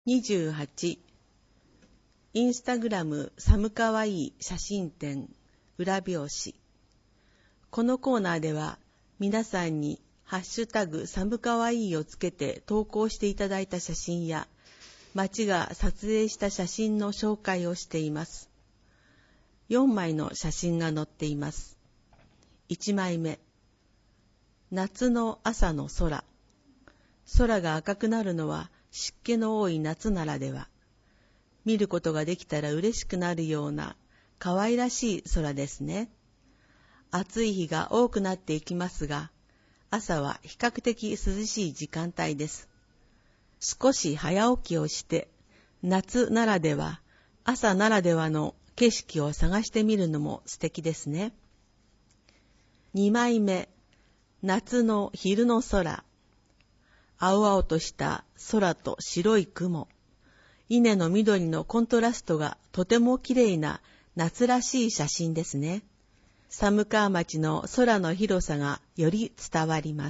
28インスタグラム寒かわいい写真展裏表紙。このコーナーでは皆さんにハッシュタグ寒かわいいをつけて投稿していただいた写真や町が撮影した写真の紹介をしています。4枚の写真が載っています。1枚目、夏の朝の空。空が赤くなるのは湿気の多い夏ならでは。見ることができたら嬉しくなるような可愛らしい空ですね。暑い日が多くなっていきますが、朝は比較的涼しい時間帯です。少し早起きをして、夏ならでは、朝ならではの景色を探してみるのも素敵ですね。2枚目、夏の昼の空。青々とした空と白い雲。稲の緑のコントラストがとてもきれいな夏らしい写真ですね。寒川町の空の広さがより伝わります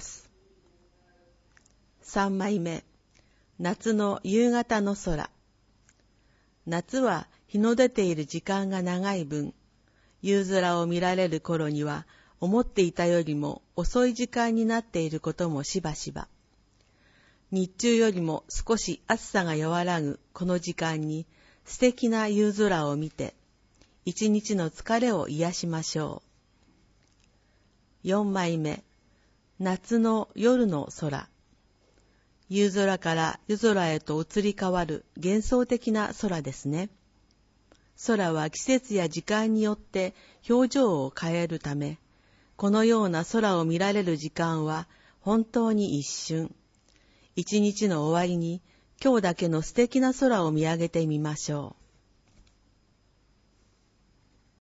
。3枚目、夏の夕方の空。夏は日の出ている時間が長い分、夕空を見られる頃には思っていたよりも遅い時間になっていることもしばしば。日中よりも少し暑さが和らぐこの時間に素敵な夕空を見て、一日の疲れを癒しましょう。4枚目、夏の夜の空。夕空から夜空へと移り変わる幻想的な空ですね。空は季節や時間によって表情を変えるため、このような空を見られる時間は本当に一瞬。一日の終わりに今日だけの素敵な空を見上げてみましょう。